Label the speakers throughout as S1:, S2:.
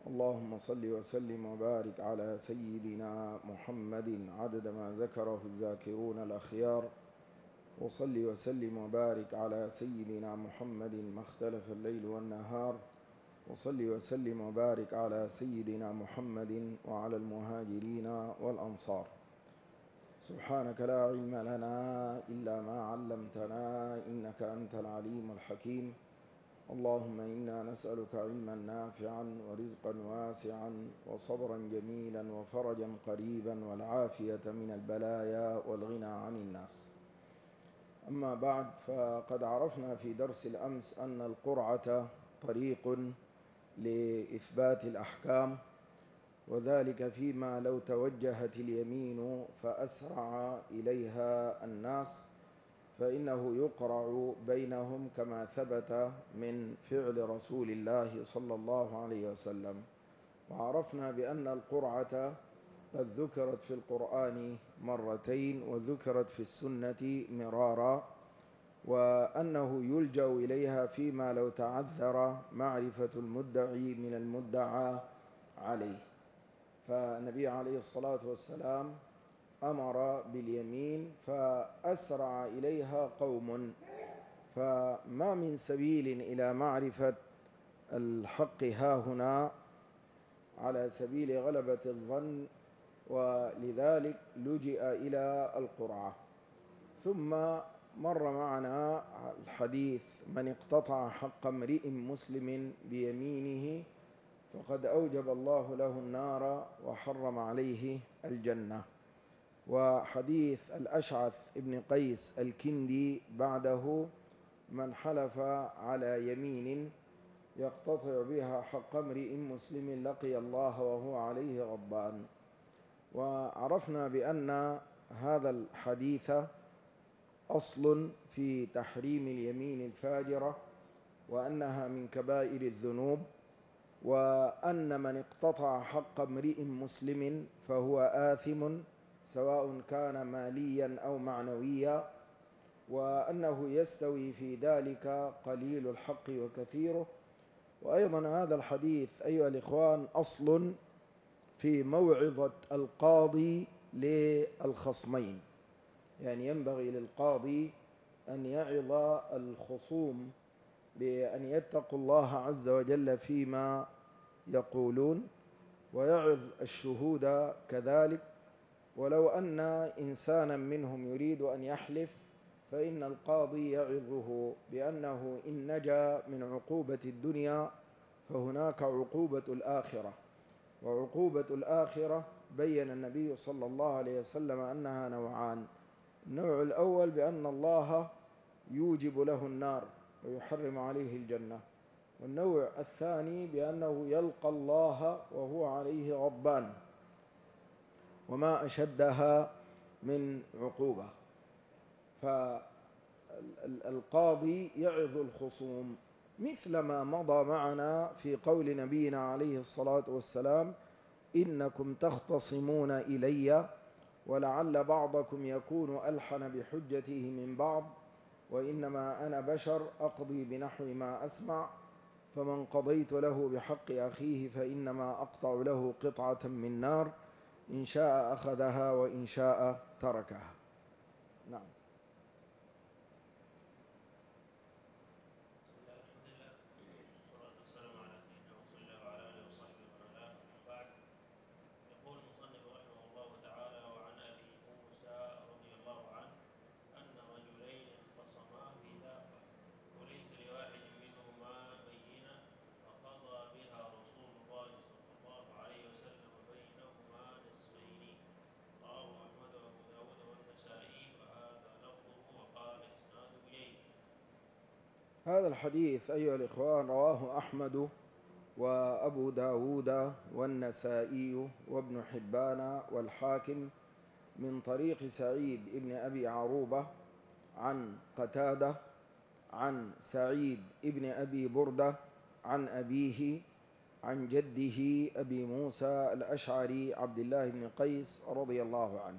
S1: اللهم صل وسلم وبارك على سيدنا محمد عدد ما ذكره الذاكرون الأخيار، وصل وسلم وبارك على سيدنا محمد ما اختلف الليل والنهار، وصل وسلم وبارك على سيدنا محمد وعلى المهاجرين والأنصار. سبحانك لا علم لنا إلا ما علمتنا إنك أنت العليم الحكيم. اللهم إنا نسألك علما نافعا ورزقا واسعا وصبرا جميلا وفرجا قريبا والعافية من البلايا والغنى عن الناس. أما بعد، فقد عرفنا في درس الأمس أن القرعة طريق لإثبات الأحكام، وذلك فيما لو توجهت اليمين فأسرع إليها الناس فإنه يقرع بينهم كما ثبت من فعل رسول الله صلى الله عليه وسلم. وعرفنا بأن القرعة قد ذكرت في القرآن مرتين وذكرت في السنة مرارا، وأنه يلجأ إليها فيما لو تعذر معرفة المدعي من المدعى عليه. فالنبي عليه الصلاة والسلام أمر باليمين فأسرع إليها قوم، فما من سبيل إلى معرفة الحق هاهنا على سبيل غلبة الظن، ولذلك لجئ إلى القرعة. ثم مر معنا الحديث: من اقتطع حق امرئ مسلم بيمينه فقد أوجب الله له النار وحرم عليه الجنة. وحديث الأشعث ابن قيس الكندي بعده: من حلف على يمين يقتطع بها حق امرئ مسلم لقي الله وهو عليه غضبان. وعرفنا بأن هذا الحديث أصل في تحريم اليمين الفاجرة، وأنها من كبائر الذنوب، وأن من اقتطع حق امرئ مسلم فهو آثم سواء كان ماليا أو معنويا، وأنه يستوي في ذلك قليل الحق وكثيره. وأيضا هذا الحديث أيها الإخوان أصل في موعظة القاضي للخصمين، يعني ينبغي للقاضي أن يعظ الخصوم بأن يتقوا الله عز وجل فيما يقولون، ويعظ الشهود كذلك. ولو أن إنسانا منهم يريد أن يحلف فإن القاضي يعظه بأنه إن نجا من عقوبة الدنيا فهناك عقوبة الآخرة، وعقوبة الآخرة بين النبي صلى الله عليه وسلم أنها نوعان: النوع الأول بأن الله يوجب له النار ويحرم عليه الجنة، والنوع الثاني بأنه يلقى الله وهو عليه غضبان، وما أشدها من عقوبة. فالقاضي يعظ الخصوم مثل ما مضى معنا في قول نبينا عليه الصلاة والسلام: إنكم تختصمون إلي ولعل بعضكم يكون ألحن بحجته من بعض، وإنما أنا بشر أقضي بنحو ما أسمع، فمن قضيت له بحق أخيه فإنما أقطع له قطعة من نار، إن شاء أخذها وإن شاء تركها. نعم.
S2: يقول المصنف رحمه الله تعالى: وعن أبي موسى رضي الله عنه أن رجلين اختصما في دابة وليس لواحد منهما بينة فقضى بها رسول الله صلى الله عليه وسلم بينهما نصفين. رواه أحمد وأبو داود والنسائي وهذا لفظه وقال إسناده جيد.
S1: هذا الحديث أيها الإخوان رواه أحمد وأبو داود والنسائي وابن حبان والحاكم من طريق سعيد ابن أبي عروبة عن قتادة عن سعيد ابن أبي بردة عن أبيه عن جده أبي موسى الأشعري عبد الله بن قيس رضي الله عنه.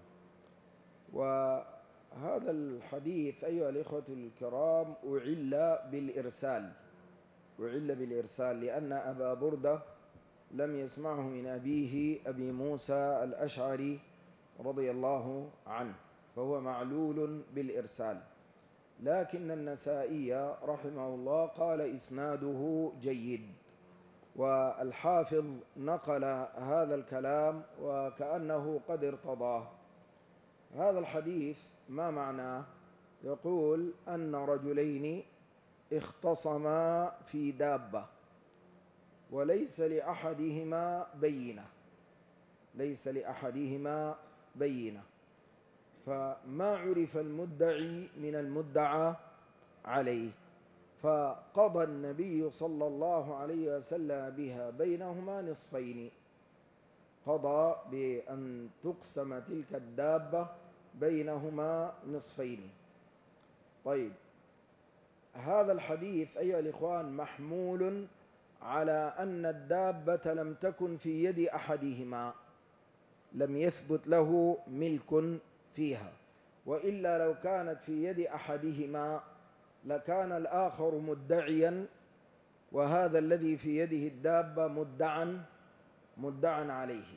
S1: وهذا الحديث أيها الإخوة الكرام أعل بالإرسال لأن أبا بردة لم يسمعه من أبيه أبي موسى الأشعري رضي الله عنه، فهو معلول بالإرسال. لكن النسائي رحمه الله قال إسناده جيد، والحافظ نقل هذا الكلام وكأنه قد ارتضاه. هذا الحديث ما معناه؟ يقول أن رجلين اختصما في دابة وليس لأحدهما بينة، ليس لأحدهما بينة، فما عرف المدعي من المدعى عليه، فقضى النبي صلى الله عليه وسلم بها بينهما نصفين، قضى بأن تقسم تلك الدابة بينهما نصفين. طيب، هذا الحديث أيها الإخوان محمول على أن الدابة لم تكن في يد أحدهما، لم يثبت له ملك فيها، وإلا لو كانت في يد أحدهما لكان الآخر مدعيا، وهذا الذي في يده الدابة مدعا عليه.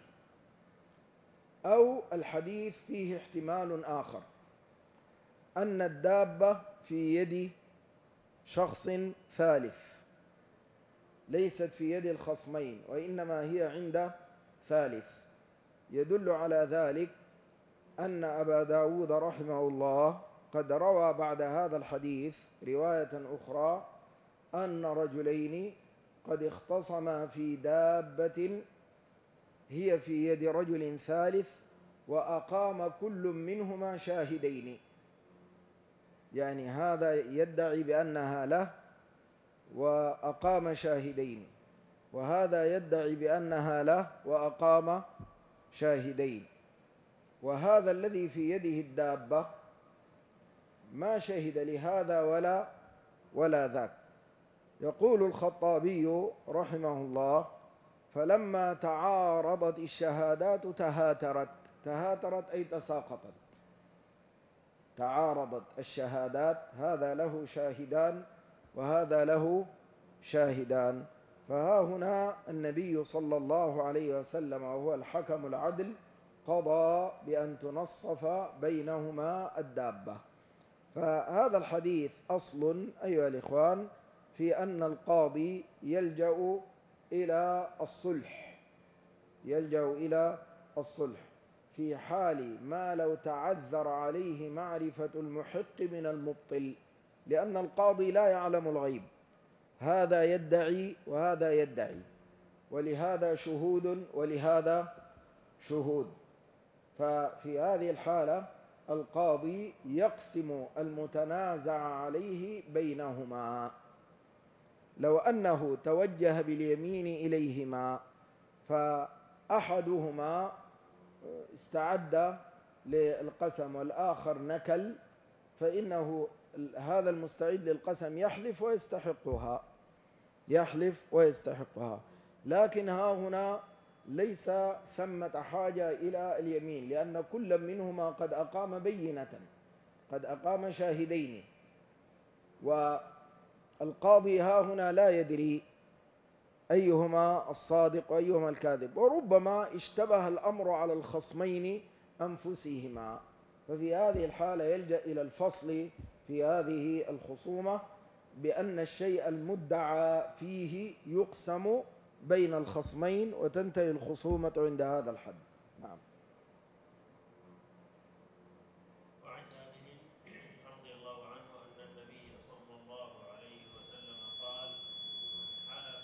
S1: أو الحديث فيه احتمال آخر، أن الدابة في يد شخص ثالث، ليست في يد الخصمين، وإنما هي عند ثالث. يدل على ذلك أن أبا داود رحمه الله قد روى بعد هذا الحديث رواية أخرى أن رجلين قد اختصما في دابة هي في يد رجل ثالث، وأقام كل منهما شاهدين، يعني هذا يدعي بأنها له وأقام شاهدين، وهذا يدعي بأنها له وأقام شاهدين، وهذا الذي في يده الدابة ما شهد لهذا ولا ذاك. يقول الخطابي رحمه الله: فلما تعارضت الشهادات تهاترت أي تساقطت. تعارضت الشهادات، هذا له شاهدان وهذا له شاهدان، فها هنا النبي صلى الله عليه وسلم وهو الحكم العدل قضى بأن تنصف بينهما الدابة. فهذا الحديث أصل أيها الإخوان في أن القاضي يلجأ إلى الصلح في حال ما لو تعذر عليه معرفة المحق من المبطل، لأن القاضي لا يعلم الغيب، هذا يدعي وهذا يدعي، ولهذا شهود ولهذا شهود. ففي هذه الحالة القاضي يقسم المتنازع عليه بينهما. لو أنه توجه باليمين إليهما فأحدهما استعد للقسم والآخر نكل، فإنه هذا المستعد للقسم يحلف ويستحقها. لكن ها هنا ليس ثمة حاجة إلى اليمين، لأن كل منهما قد أقام بينة، قد أقام شاهدين، والقاضي ها هنا لا يدري أيهما الصادق وأيهما الكاذب، وربما اشتبه الأمر على الخصمين أنفسهما. ففي هذه الحالة يلجأ إلى الفصل في هذه الخصومة بأن الشيء المدعى فيه يقسم بين الخصمين وتنتهي الخصومة عند هذا الحد. نعم.
S2: وعن جابر رضي الله عنه أن النبي صلى الله عليه وسلم قال: من حلف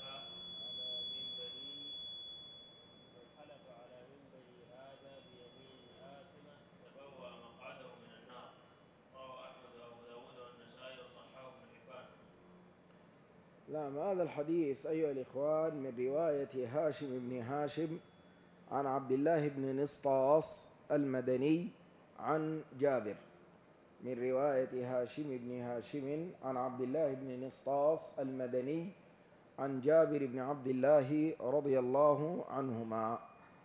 S2: على منبري هذا بيمين آثمة تبوأ مقعده من النار. رواه أحمد وأبو داود والنسائي وصححه ابن حبان.
S1: نعم، هذا الحديث أيها الإخوان من رواية هاشم بن هاشم عن عبد الله بن نسطاس المدني عن جابر، من رواية هاشم بن هاشم عن عبد الله بن نسطاس المدني عن جابر بن عبد الله رضي الله عنهما.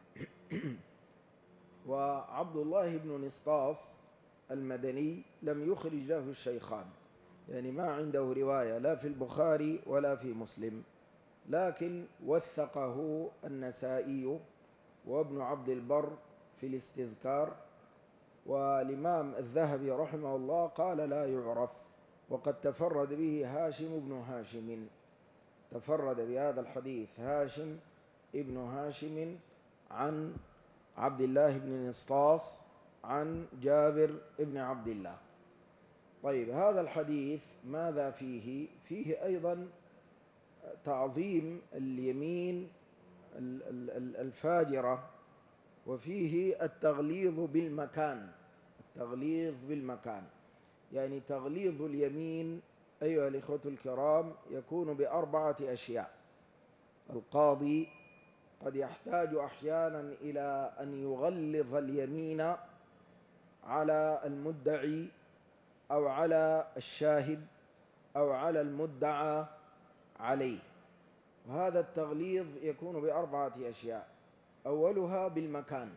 S1: وعبد الله بن نسطاس المدني لم يخرج له الشيخان، يعني ما عنده رواية لا في البخاري ولا في مسلم، لكن وثقه النسائي وابن عبد البر في الاستذكار، والإمام الذهبي رحمه الله قال لا يعرف، وقد تفرد به هاشم بن هاشم، تفرد بهذا الحديث هاشم ابن هاشم عن عبد الله بن نسطاس عن جابر بن عبد الله. طيب، هذا الحديث ماذا فيه؟ فيه أيضا تعظيم اليمين الفاجرة، وفيه التغليظ بالمكان. التغليظ بالمكان يعني تغليظ اليمين أيها الإخوة الكرام يكون بأربعة أشياء. القاضي قد يحتاج أحيانا إلى أن يغلظ اليمين على المدعي أو على الشاهد أو على المدعى عليه، وهذا التغليظ يكون بأربعة أشياء. أولها بالمكان،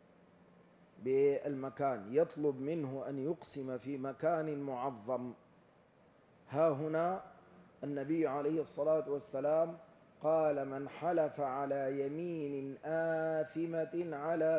S1: يطلب منه أن يقسم في مكان معظم. ها هنا النبي عليه الصلاة والسلام قال: من حلف على يمين آثمة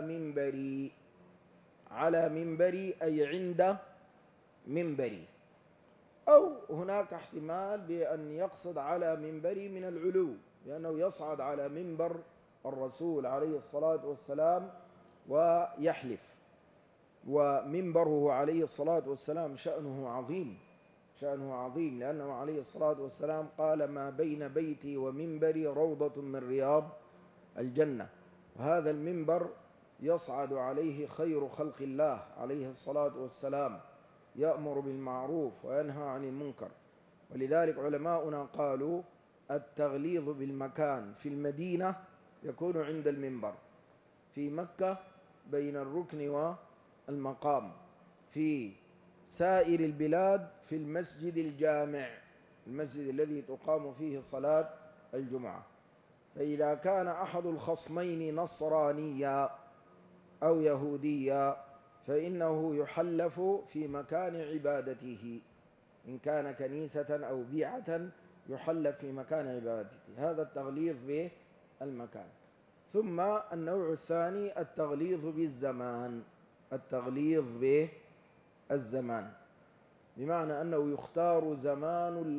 S1: على منبري أي عند منبري، أو هناك احتمال بأن يقصد على منبري من العلو، لأنه يصعد على منبر الرسول عليه الصلاة والسلام ويحلف، ومنبره عليه الصلاة والسلام شأنه عظيم، لأنه عليه الصلاة والسلام قال: ما بين بيتي ومنبري روضة من رياض الجنة. وهذا المنبر يصعد عليه خير خلق الله عليه الصلاة والسلام، يأمر بالمعروف وينهى عن المنكر. ولذلك علماؤنا قالوا: التغليظ بالمكان في المدينة يكون عند المنبر، في مكة بين الركن والمقام، في سائر البلاد في المسجد الجامع، المسجد الذي تقام فيه صلاة الجمعة. فإذا كان أحد الخصمين نصرانيا أو يهوديا فإنه يحلف في مكان عبادته، إن كان كنيسة أو بيعة يحلف في مكان عبادته. هذا التغليظ بالمكان. ثم النوع الثاني التغليظ بالزمان، التغليظ بالزمان بمعنى أنه يختار زمان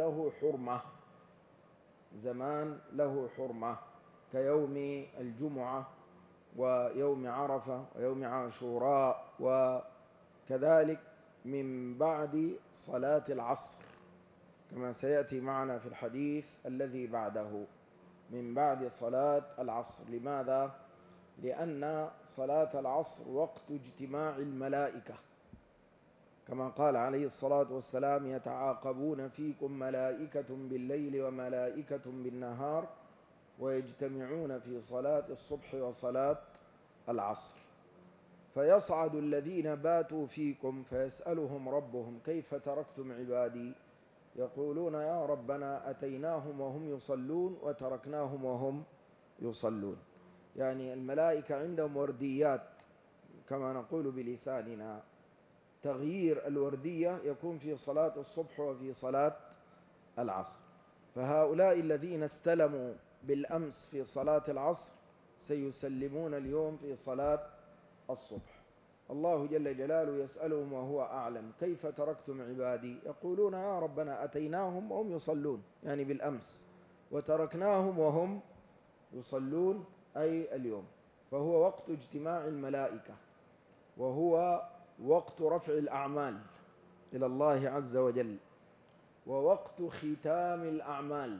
S1: له حرمة، كيوم الجمعة ويوم عرفة ويوم عاشوراء، وكذلك من بعد صلاة العصر كما سيأتي معنا في الحديث الذي بعده، من بعد صلاة العصر. لماذا؟ لأن صلاة العصر وقت اجتماع الملائكة، كما قال عليه الصلاة والسلام: يتعاقبون فيكم ملائكة بالليل وملائكة بالنهار ويجتمعون في صلاة الصبح وصلاة العصر. فيصعد الذين باتوا فيكم فيسألهم ربهم: كيف تركتم عبادي؟ يقولون: يا ربنا أتيناهم وهم يصلون وتركناهم وهم يصلون. يعني الملائكة عندهم ورديات كما نقول بلساننا، تغيير الوردية يكون في صلاة الصبح وفي صلاة العصر. فهؤلاء الذين استلموا بالأمس في صلاة العصر سيسلمون اليوم في صلاة الصبح. الله جل جلاله يسألهم وهو أعلم: كيف تركتم عبادي؟ يقولون: يا ربنا أتيناهم وهم يصلون، يعني بالأمس، وتركناهم وهم يصلون، أي اليوم. فهو وقت اجتماع الملائكة، وهو وقت رفع الأعمال إلى الله عز وجل، ووقت ختام الأعمال،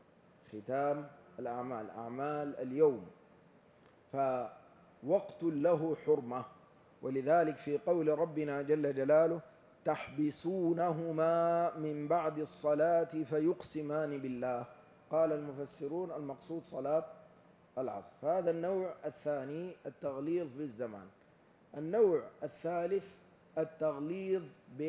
S1: أعمال اليوم، فوقت له حرمة. ولذلك في قول ربنا جل جلاله: تحبسونهما من بعد الصلاة فيقسمان بالله. قال المفسرون المقصود صلاة العصر. فهذا النوع الثاني التغليظ بالزمان. النوع الثالث التغليظ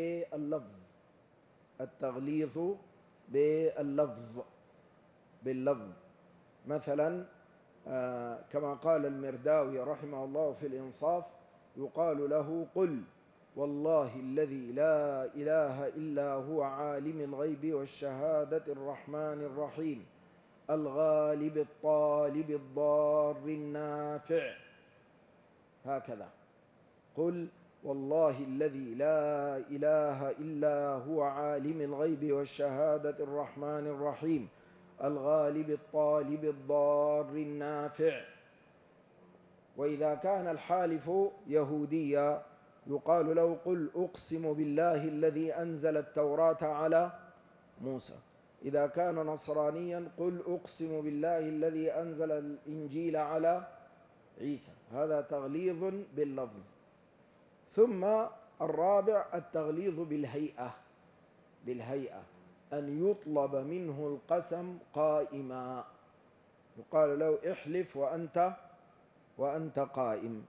S1: باللفظ. مثلا كما قال المرداوي رحمه الله في الإنصاف: يقال له: قل والله الذي لا إله إلا هو عالم الغيب والشهادة الرحمن الرحيم الغالب الطالب الضار النافع، هكذا. قل والله الذي لا إله إلا هو عالم الغيب والشهادة الرحمن الرحيم الغالب الطالب الضار النافع. وإذا كان الحالف يهوديا يقال له قل أقسم بالله الذي أنزل التوراة على موسى. إذا كان نصرانيا قل أقسم بالله الذي أنزل الإنجيل على عيسى. هذا تغليظ باللفظ. ثم الرابع التغليظ بالهيئة، أن يطلب منه القسم قائما، يقال له احلف وأنت قائم.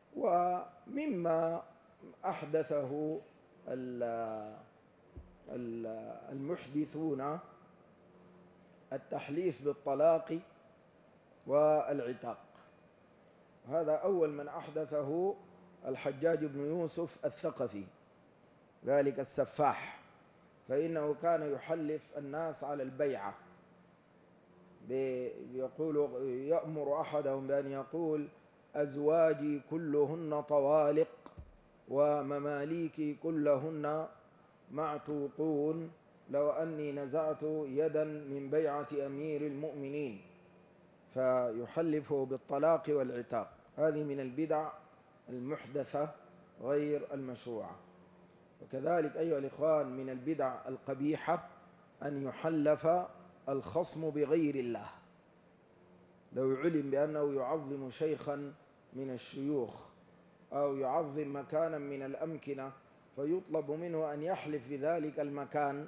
S1: ومما أحدثه المحدثون التحليف بالطلاق والعتاق. هذا أول من أحدثه الحجاج بن يوسف الثقفي، ذلك السفاح، فإنه كان يحلف الناس على البيعة، يقول يأمر أحدهم بأن يقول أزواجي كلهن طوالق ومماليكي كلهن معتوقون لو أني نزعت يدا من بيعة أمير المؤمنين، فيحلفه بالطلاق والعتاق. هذه من البدع المحدثة غير المشروعة. وكذلك أيها الإخوان من البدع القبيحة أن يحلف الخصم بغير الله. لو علم بأنه يعظم شيخا من الشيوخ أو يعظم مكانا من الأمكنة فيطلب منه أن يحلف بذلك المكان،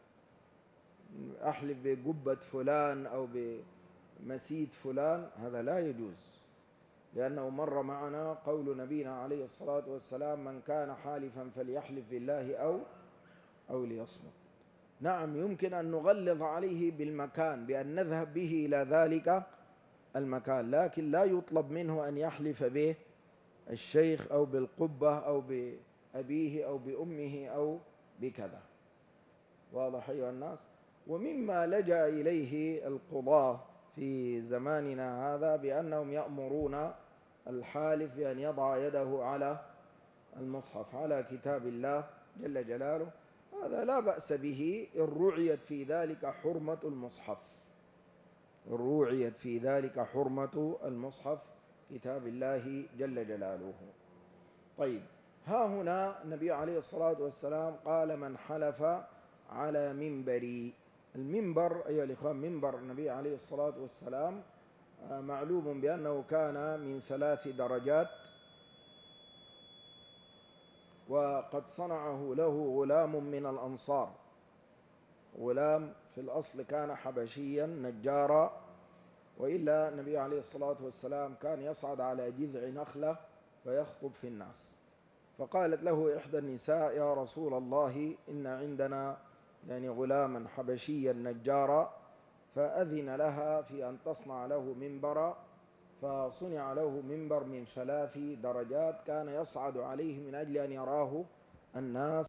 S1: أحلف بقبة فلان أو بمسيد فلان، هذا لا يجوز، لأنه مر معنا قول نبينا عليه الصلاة والسلام من كان حالفا فليحلف بالله أو ليصمت. نعم يمكن أن نغلظ عليه بالمكان بأن نذهب به إلى ذلك المكان، لكن لا يطلب منه أن يحلف به الشيخ أو بالقبة أو بأبيه أو بأمه أو بكذا. واضح أيها الناس؟ ومما لجأ إليه القضاة في زماننا هذا بأنهم يأمرون الحالف بأن يضع يده على المصحف على كتاب الله جل جلاله. هذا لا بأس به إن رعيت في ذلك حرمة المصحف، إن رعيت في ذلك حرمة المصحف كتاب الله جل جلاله. طيب، ها هنا النبي عليه الصلاة والسلام قال من حلف على منبري. المنبر أيها الإخوان، منبر النبي عليه الصلاة والسلام معلوم بأنه كان من 3 درجات، وقد صنعه له غلام من الأنصار. غلام في الأصل كان حبشيا نجارا، وإلا النبي عليه الصلاة والسلام كان يصعد على جذع نخلة فيخطب في الناس. فقالت له إحدى النساء يا رسول الله إن عندنا غلاما حبشيا نجارا، فأذن لها في أن تصنع له منبرا، فصنع له منبر من 3 درجات كان يصعد عليه من أجل أن يراه الناس.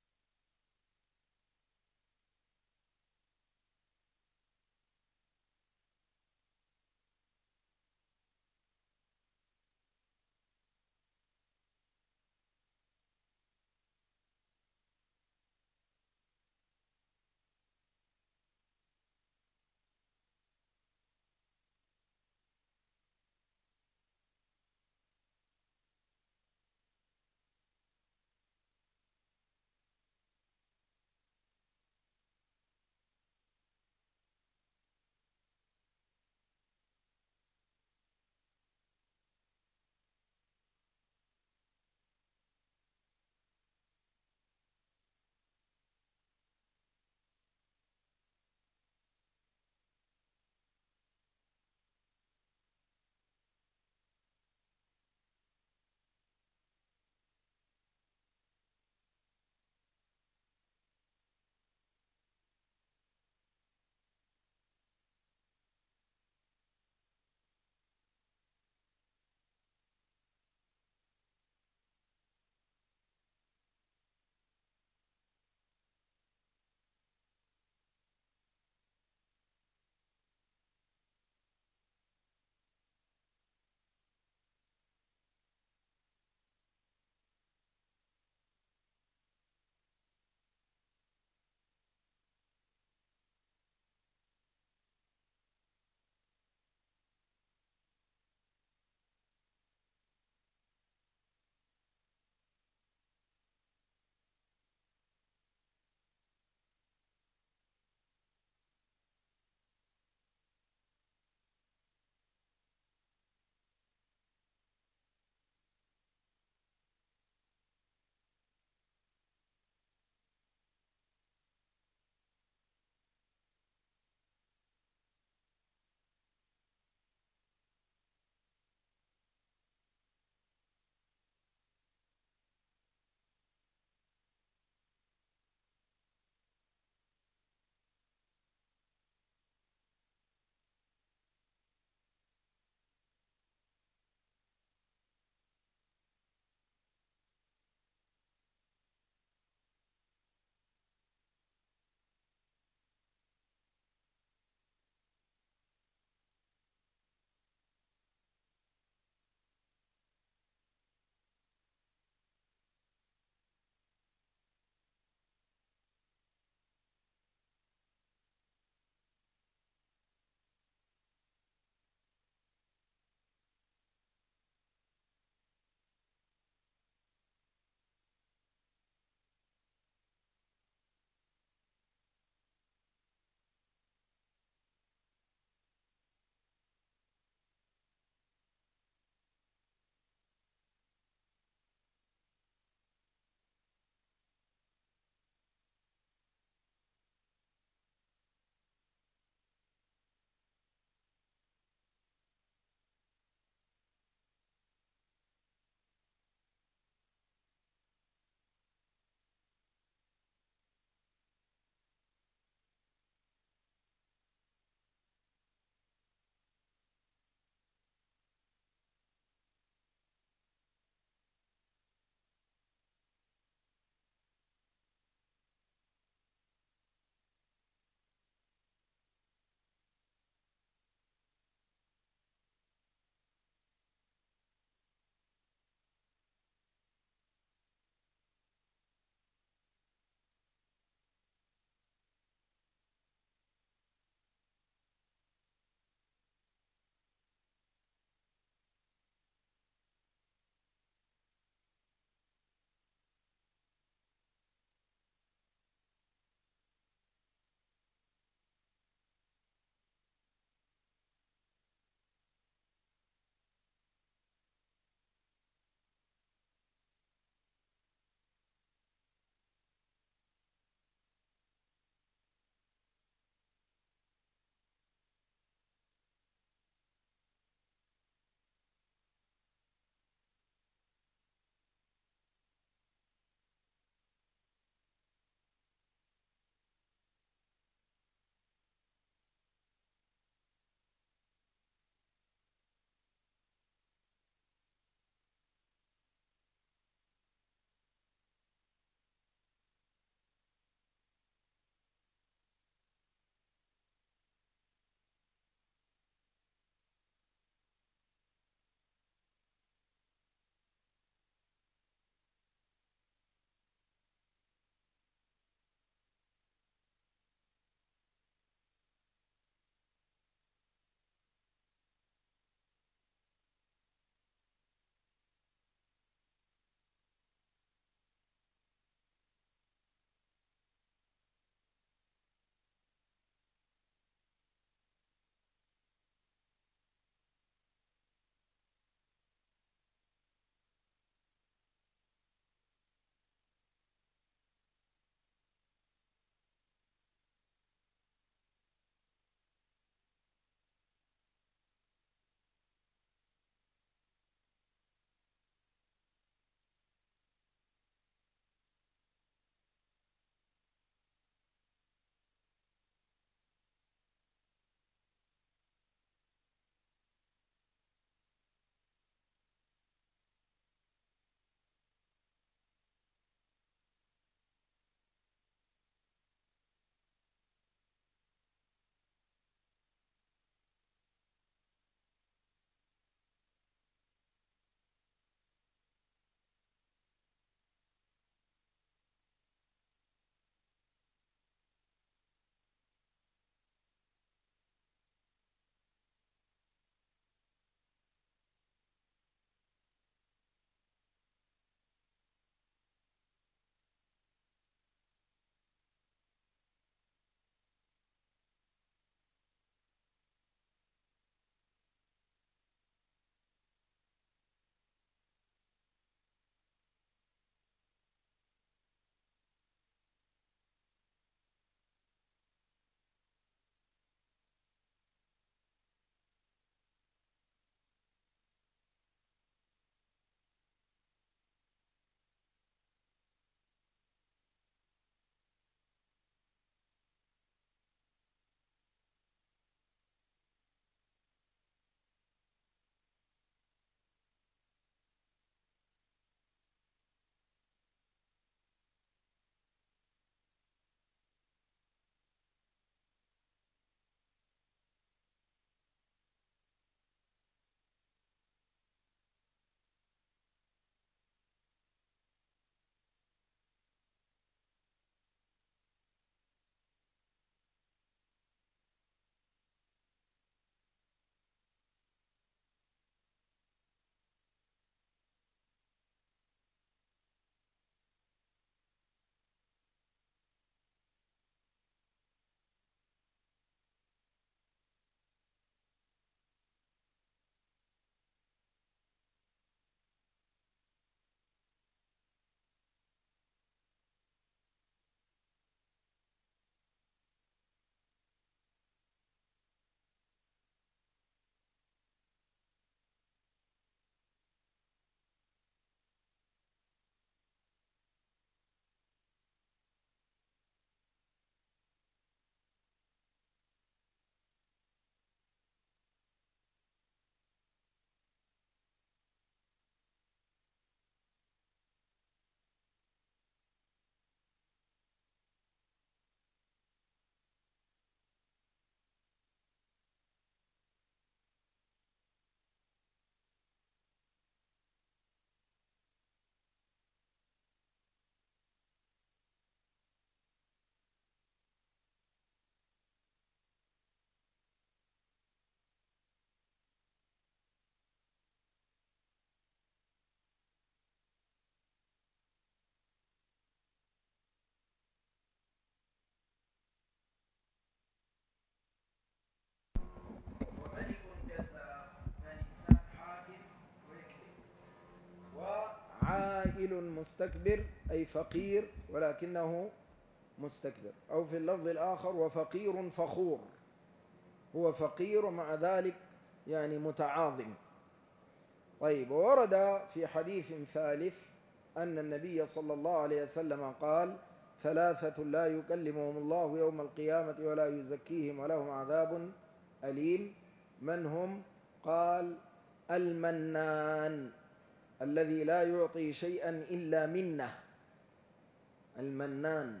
S1: عائل مستكبر أي فقير ولكنه مستكبر، أو في اللفظ الآخر وفقير فخور، هو فقير ومع ذلك يعني متعاظم. طيب، وورد في حديث ثالث أن النبي صلى الله عليه وسلم قال: ثلاثة لا يكلمهم الله يوم القيامة ولا يزكيهم ولهم عذاب أليم. من هم؟ قال: المنان الذي لا يعطي شيئا إلا منه، المنان.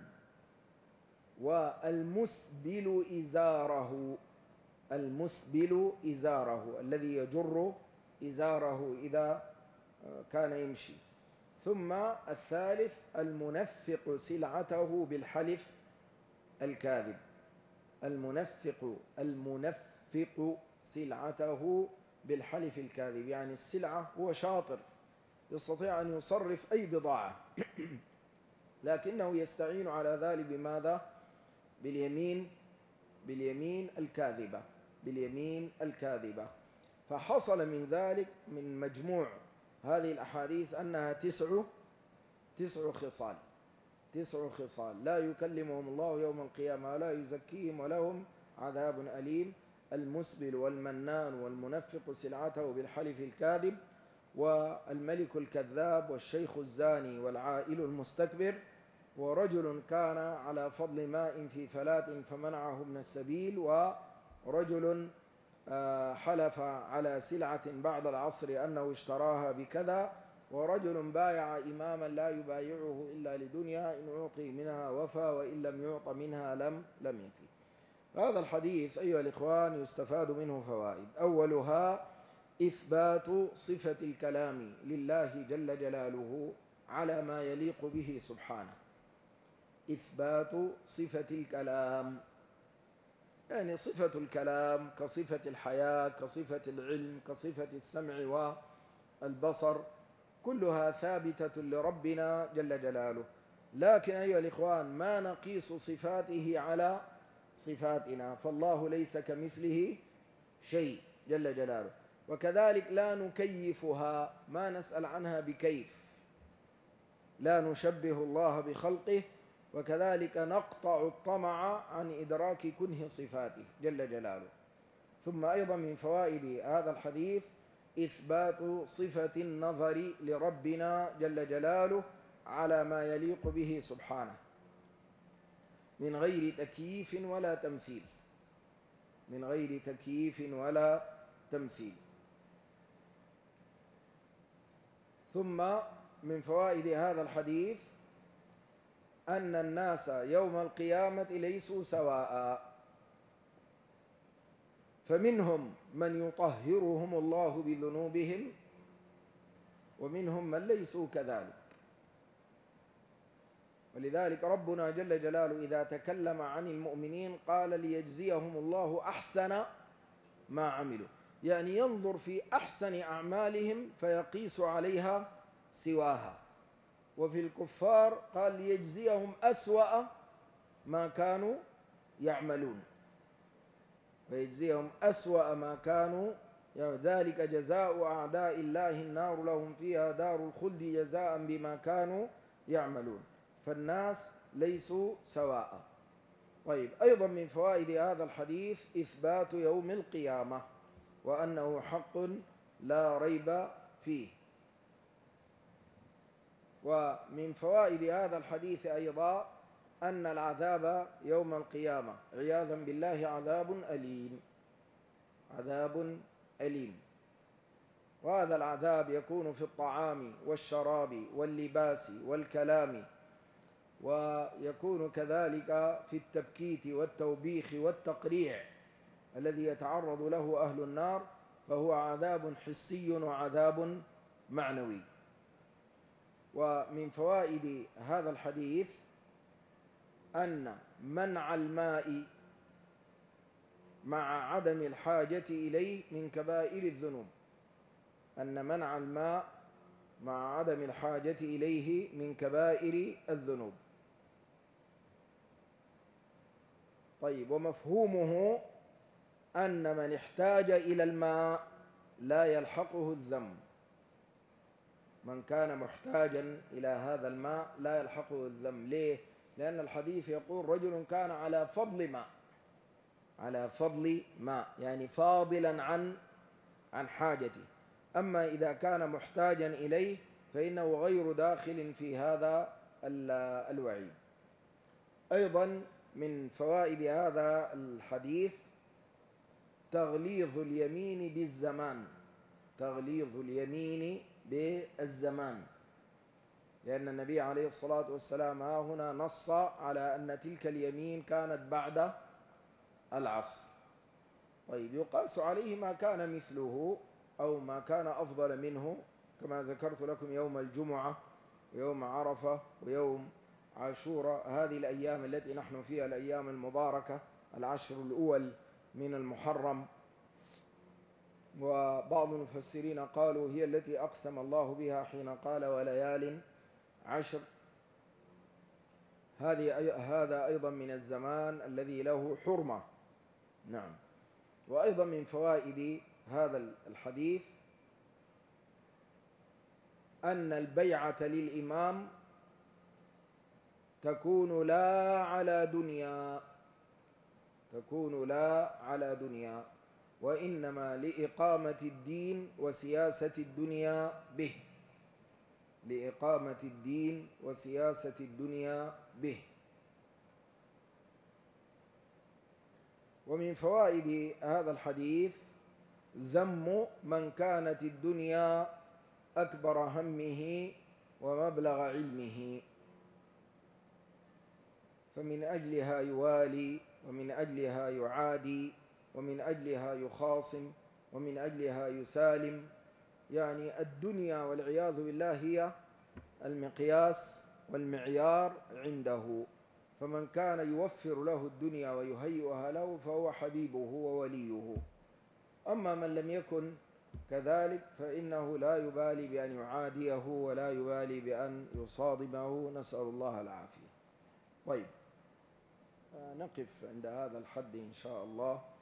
S1: والمسبل إزاره، المسبل إزاره الذي يجر إزاره إذا كان يمشي. ثم الثالث المنفق سلعته بالحلف الكاذب، المنفق سلعته بالحلف الكاذب، يعني السلعة هو شاطر يستطيع أن يصرف أي بضاعة لكنه يستعين على ذلك بماذا؟ باليمين الكاذبة، باليمين الكاذبة. فحصل من ذلك من مجموع هذه الأحاديث أنها تسع خصال لا يكلمهم الله يوم القيامة ولا يزكيهم ولهم عذاب أليم: المسبل والمنان والمنفق سلعته بالحلف الكاذب والملك الكذاب والشيخ الزاني والعائل المستكبر ورجل كان على فضل ماء في فلاة فمنعه من السبيل ورجل حلف على سلعة بعد العصر أنه اشتراها بكذا ورجل بايع إماما لا يبايعه إلا لدنيا إن أعطي منها وفى وإن لم يعط منها لم يفي. هذا الحديث أيها الإخوان يستفاد منه فوائد: أولها إثبات صفة الكلام لله جل جلاله على ما يليق به سبحانه. إثبات صفة الكلام، يعني صفة الكلام كصفة الحياة كصفة العلم كصفة السمع والبصر كلها ثابتة لربنا جل جلاله. لكن أيها الإخوان ما نقيس صفاته على صفاتنا، فالله ليس كمثله شيء جل جلاله. وكذلك لا نكيفها، ما نسأل عنها بكيف، لا نشبه الله بخلقه، وكذلك نقطع الطمع عن إدراك كنه صفاته جل جلاله. ثم أيضا من فوائد هذا الحديث إثبات صفة النظر لربنا جل جلاله على ما يليق به سبحانه من غير تكييف ولا تمثيل، من غير تكييف ولا تمثيل. ثم من فوائد هذا الحديث أن الناس يوم القيامة ليسوا سواء، فمنهم من يطهرهم الله بذنوبهم ومنهم من ليسوا كذلك. ولذلك ربنا جل جلاله إذا تكلم عن المؤمنين قال: ليجزيهم الله أحسن ما عملوا، يعني ينظر في أحسن أعمالهم فيقيس عليها سواها. وفي الكفار قال: ليجزيهم أسوأ ما كانوا يعملون، فيجزيهم أسوأ ما كانوا ذلك جزاء أعداء الله النار لهم فيها دار الخلد جزاء بما كانوا يعملون. فالناس ليسوا سواء. طيب، أيضا من فوائد هذا الحديث إثبات يوم القيامة وأنه حق لا ريب فيه. ومن فوائد هذا الحديث أيضا أن العذاب يوم القيامة عياذا بالله عذاب أليم، عذاب أليم. وهذا العذاب يكون في الطعام والشراب واللباس والكلام، ويكون كذلك في التبكيت والتوبيخ والتقريع الذي يتعرض له أهل النار، فهو عذاب حسي وعذاب معنوي. ومن فوائد هذا الحديث أن منع الماء مع عدم الحاجة إليه من كبائر الذنوب، أن منع الماء مع عدم الحاجة إليه من كبائر الذنوب. طيب، ومفهومه أن من احتاج إلى الماء لا يلحقه الذنب، من كان محتاجا إلى هذا الماء لا يلحقه الذم. ليه؟ لأن الحديث يقول رجل كان على فضل ماء، على فضل ماء، يعني فاضلا عن حاجته. أما إذا كان محتاجا إليه فإنه غير داخل في هذا الوعيد. أيضا من فوائد هذا الحديث تغليظ اليمين بالزمان، تغليظ اليمين بالزمان، لأن النبي عليه الصلاة والسلام ها هنا نص على أن تلك اليمين كانت بعد العصر. طيب، يقاس عليه ما كان مثله أو ما كان أفضل منه، كما ذكرت لكم يوم الجمعة ويوم عرفة ويوم عاشوراء، هذه الأيام التي نحن فيها الأيام المباركة، العشر الأول من المحرم. وبعض المفسرين قالوا هي التي أقسم الله بها حين قال وليال عشر. هذا أيضا من الزمان الذي له حرمة. نعم. وأيضا من فوائد هذا الحديث أن البيعة للإمام تكون لا على دنيا، تكون لا على دنيا، وإنما لإقامة الدين وسياسة الدنيا به، لإقامة الدين وسياسة الدنيا به. ومن فوائد هذا الحديث ذم من كانت الدنيا أكبر همه ومبلغ علمه، فمن أجلها يوالي، ومن أجلها يعادي، ومن أجلها يخاصم، ومن أجلها يسالم. يعني الدنيا والعياذ بالله هي المقياس والمعيار عنده، فمن كان يوفر له الدنيا ويهيئها له فهو حبيبه ووليه. أما من لم يكن كذلك فإنه لا يبالي بأن يعاديه ولا يبالي بأن يصادمه، نسأل الله العافية. طيب، نقف عند هذا الحد إن شاء الله.